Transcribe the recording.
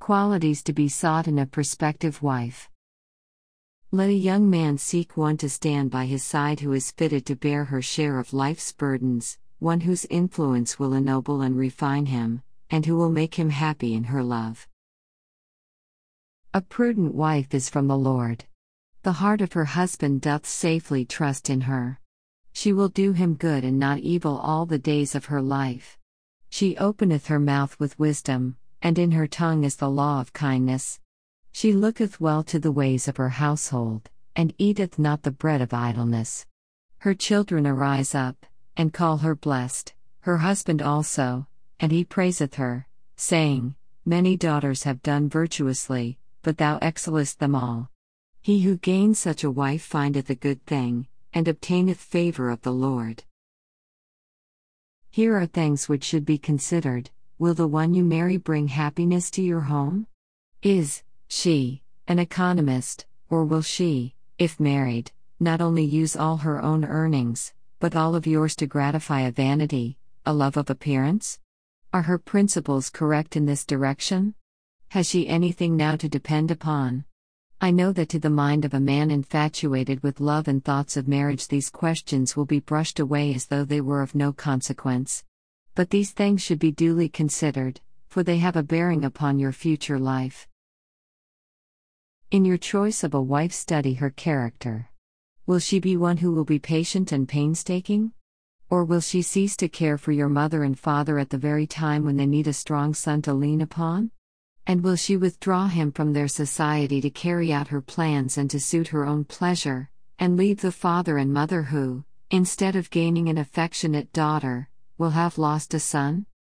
Qualities to be sought in a prospective wife. Let a young man seek one to stand by his side who is fitted to bear her share of life's burdens, one whose influence will ennoble and refine him, and who will make him happy in her love. A prudent wife is from the Lord. The heart of her husband doth safely trust in her. She will do him good and not evil all the days of her life. She openeth her mouth with wisdom, and in her tongue is the law of kindness. She looketh well to the ways of her household, and eateth not the bread of idleness. Her children arise up, and call her blessed, her husband also, and he praiseth her, saying, Many daughters have done virtuously, but thou excellest them all. He who gains such a wife findeth a good thing, and obtaineth favor of the Lord. Here are things which should be considered. Will the one you marry bring happiness to your home? Is she an economist, or will she, if married, not only use all her own earnings, but all of yours to gratify a vanity, a love of appearance? Are her principles correct in this direction? Has she anything now to depend upon? I know that to the mind of a man infatuated with love and thoughts of marriage these questions will be brushed away as though they were of no consequence. But these things should be duly considered, for they have a bearing upon your future life. In your choice of a wife, study her character. Will she be one who will be patient and painstaking? Or will she cease to care for your mother and father at the very time when they need a strong son to lean upon? And will she withdraw him from their society to carry out her plans and to suit her own pleasure, and leave the father and mother who, instead of gaining an affectionate daughter, will have lost a son?